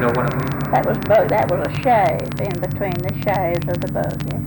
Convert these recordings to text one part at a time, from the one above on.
know what I mean? That was a shave in between the shaves of the buggy.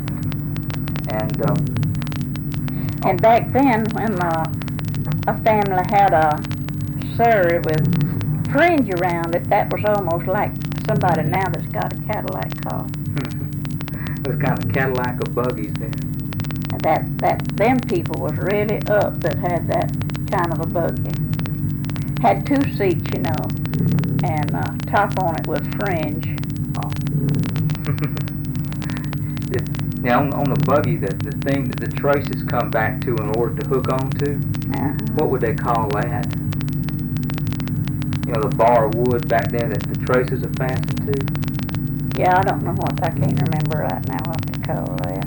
And back then, when a family had a Surrey with fringe around it, that was almost like somebody now that's got a Cadillac car. It was kind of Cadillac of buggies then. And them people was really up that had that kind of a buggy. Had 2 seats, you know, and top on it was fringe. Oh. Now on the buggy, the thing that the traces come back to in order to hook onto, what would they call that? You know, the bar of wood back there that the traces are fastened to? Yeah, I don't know I can't remember right now what they call that.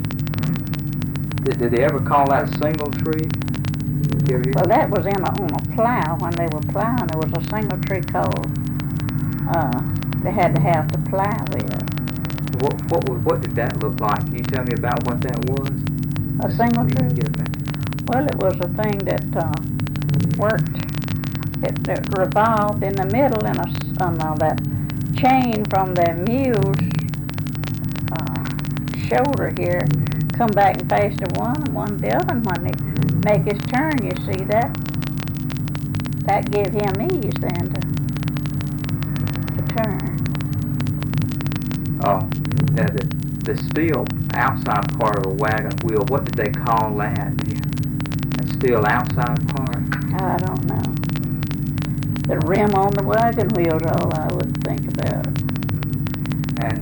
Did they ever call that a single tree? Did you ever hear? Well, that was on a plow. When they were plowing, there was a single tree called, they had to have to plow with. What did that look like? Can you tell me about what that was? A single tree? Yeah, man. Well, it was a thing that worked. It revolved in the middle, and that chain from the mule's shoulder here come back and face the one and one the other. And when they make his turn, you see that give him ease then to turn. Oh, now the steel outside part of a wagon wheel, what did they call that? That steel outside part? I don't know. The rim on the wagon wheel's all I would think about. And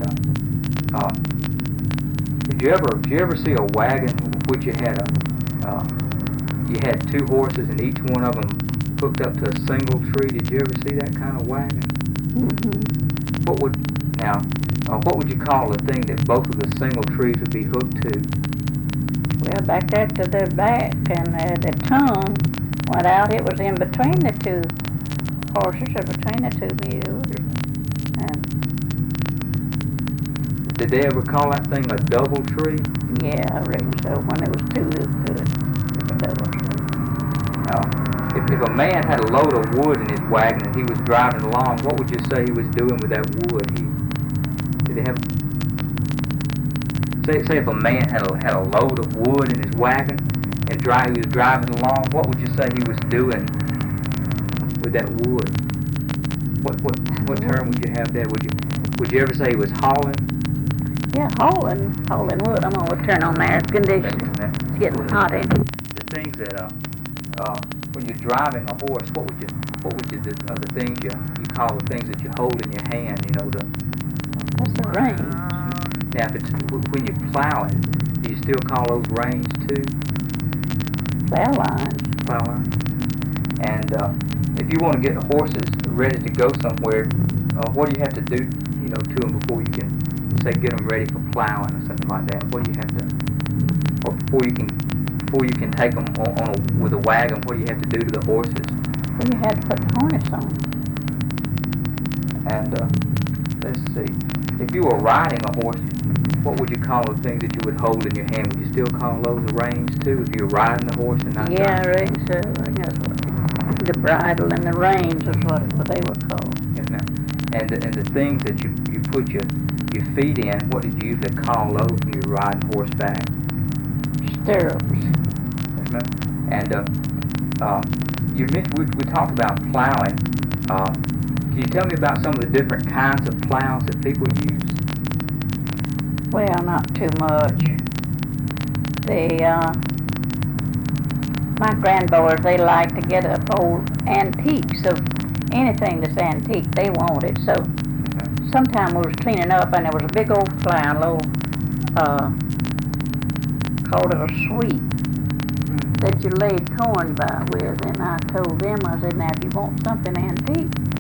did you ever see a wagon which you had 2 horses and each one of them hooked up to a single tree? Did you ever see that kind of wagon? Mm-hmm. What would you call the thing that both of the single trees would be hooked to? Well, back there to the back, and the tongue went out. It was in between the 2 horses or between the 2 mules. And did they ever call that thing a double tree? yeah, I reckon so. When there was 2 hooked to it, it's a double tree. If a man had a load of wood in his wagon and he was driving along, what would you say he was doing with that wood? Did he have? Say if a man had a load of wood in his wagon and he was driving along, what would you say he was doing with that wood? What term would you have there? Would you ever say he was hauling? Yeah, hauling wood. I'm gonna turn on the air conditioner. It's getting hot in here. The things that when you're driving a horse, what would the things you call the things that you hold in your hand? You know That's the reins. Now, when you're plowing, do you still call those reins too? Plow lines. Plow lines. And if you want to get the horses ready to go somewhere, what do you have to do, to them before you can say get them ready for plowing or something like that? What do you have to, or before you can take them with a wagon? What do you have to do to the horses? Well, you had to put the harness on. And let's see, if you were riding a horse, what would you call the things that you would hold in your hand? Would you still call those the reins too, if you were riding the horse and not driving? Yeah, I reckon so. I guess the bridle and the reins is what they were called. Yes, ma'am. And the things that you put your feet in, what did you usually call those when you were riding horseback? Stirrups. Yes, ma'am. And you mentioned we talked about plowing. Can you tell me about some of the different kinds of plows that people use? Well, not too much. My grandboys, they like to get up old antiques of anything that's antique. They want it. So sometime we was cleaning up and there was a big old plow, called it a sweep, that you laid corn by with. And I told them, I said, now if you want something antique,